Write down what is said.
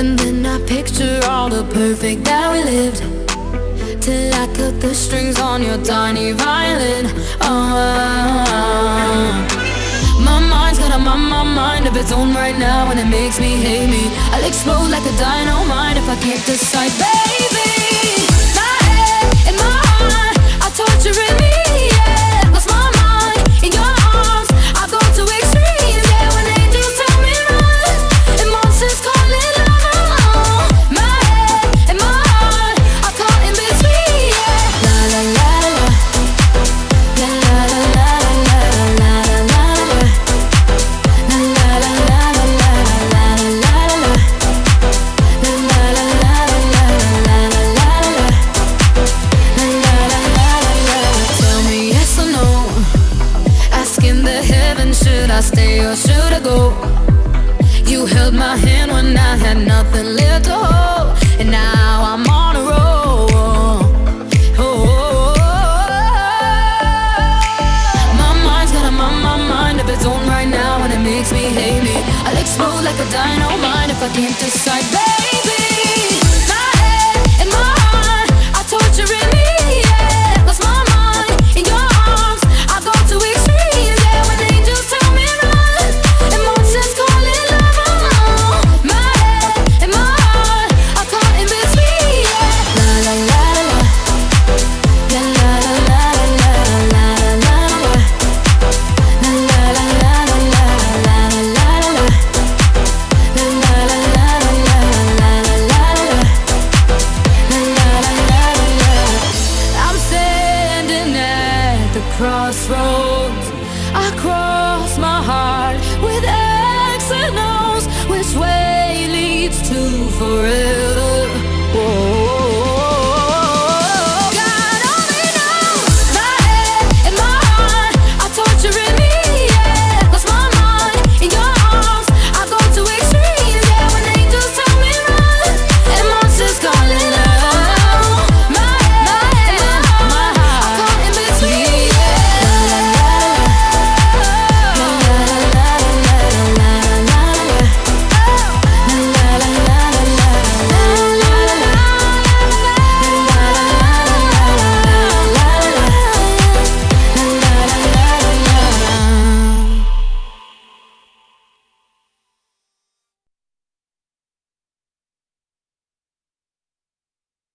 And then I picture all the perfect that we lived, till I cut the strings on your tiny violin. My mind's got my mind of its own right now, and it makes me hate me. I'll explode like a dynamite if I can't decide, baby. My head and my heart are torturing me, yeah. Lost my mind in your arms, I go to extremes, yeah. When angels tell me run and monsters call it love. My head and my heart are caught in between, yeah. La la la la, la la la la la la la la. Should I stay or should I go? You held my hand when I had nothing left to hold, and now I'm on a roll. My mind's got my mind of its own right now, and it makes me hate me. I'll explode like a dynamite if I can't decide, baby. My head and my heart are torturing me, yeah. Lost my mind in your arms, I go to extremes, yeah. When angels tell me run and monsters call it love. My head and my heart are caught in between, yeah. La la la la, la la la la la la la la, la la la la la la la la la, la la la la la la. I'm standing at the crossroads. I cross my heart with X and O's. Which way leads to forever?